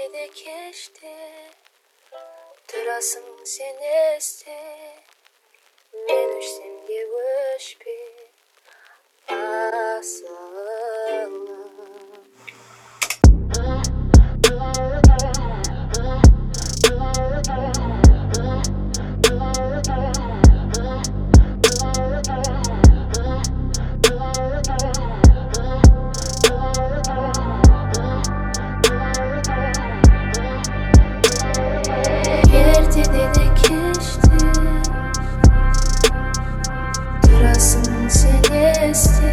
de keçti. Turasың sen esте, мен өшсем де өшпе асылым. Ертеде де кеште, тұрасың сен есте,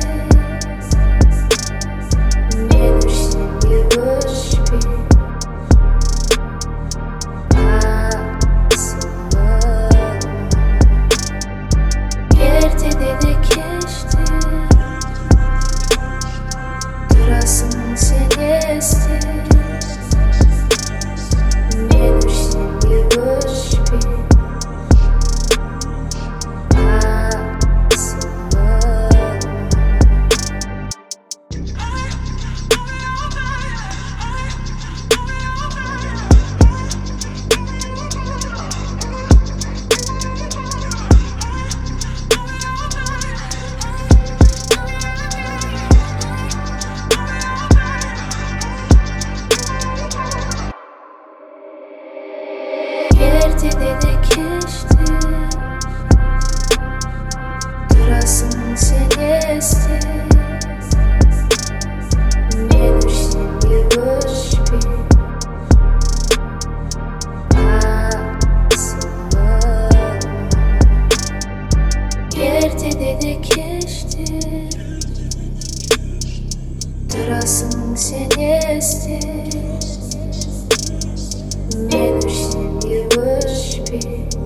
мен өшсем де өшпе асылым. Ертеде де кеште, тұрасың сен есте, мен өшсем де өшпе Ертеде де кеште, тұрасың сен есте, мен өшсем де өшпе асылым. Ертеде де кеште, тұрасың сен есте, мен өшсем де өшпе